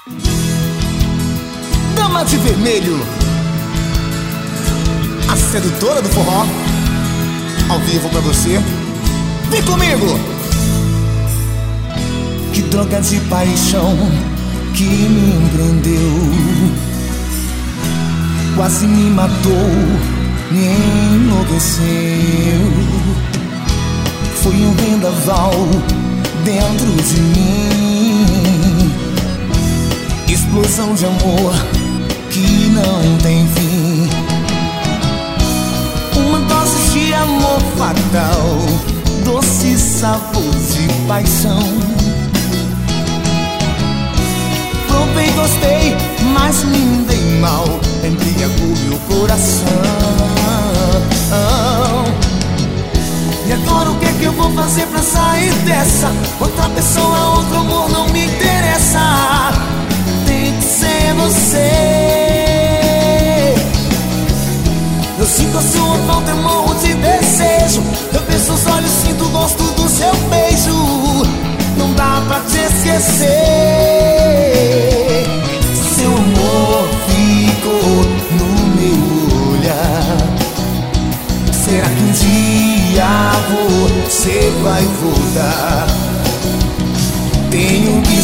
Dama de vermelho, a sedutora do forró, ao vivo pra você. Vem comigo! Que droga de paixão que me empreendeu, quase me matou, me enlouqueceu. Foi um vendaval dentro de mim, explosão de amor que não tem fim. Uma dose de amor fatal, doce sabor de paixão. Provei, gostei, mas me dei mal, embriagou meu coração. E agora o que é que eu vou fazer pra sair dessa? Outra pessoa, outro amor não me interessa. Tem que ser você. Eu sinto a sua falta, eu morro de desejo. Eu fecho os olhos, sinto o gosto do seu beijo. Não dá pra te esquecer. Seu amor ficou no meu olhar. Será que um dia você vai voltar? Tenho que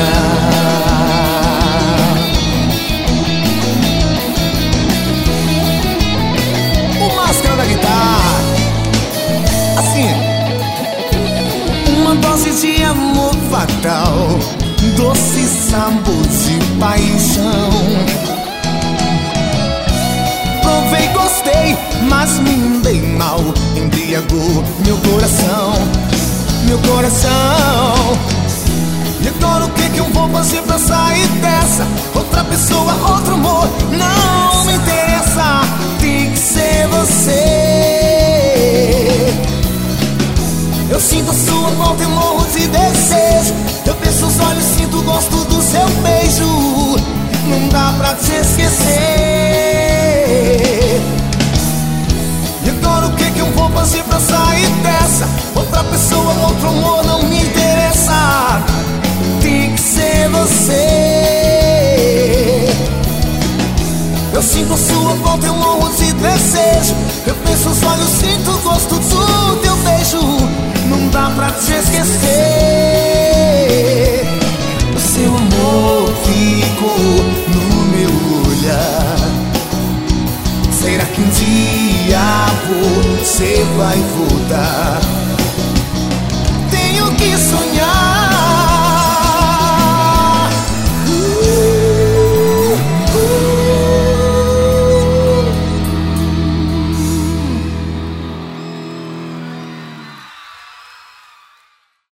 sonhar. O Máscara da guitarra. Assim. Uma dose de amor fatal, doce sabor de paixão. Provei, gostei, mas me dei mal, embriagou meu coração, meu coração. E agora o que é que eu vou fazer pra sair dessa? Outra pessoa, outro amor, não me interessa. Tem que ser você. Eu sinto a sua volta, eu morro de desejo. Eu fecho os olhos, sinto o gosto do seu beijo. Não dá pra te esquecer. E agora o que é que eu vou fazer pra sair dessa? Outra pessoa, outro amor, não me interessa. Tem que ser você. Eu sinto a sua volta, eu morro de desejo. Eu fecho os olhos, sinto o gosto do teu beijo. Não dá pra te esquecer. O seu amor ficou no meu olhar. Será que um dia você vai voltar? Tenho que sonhar.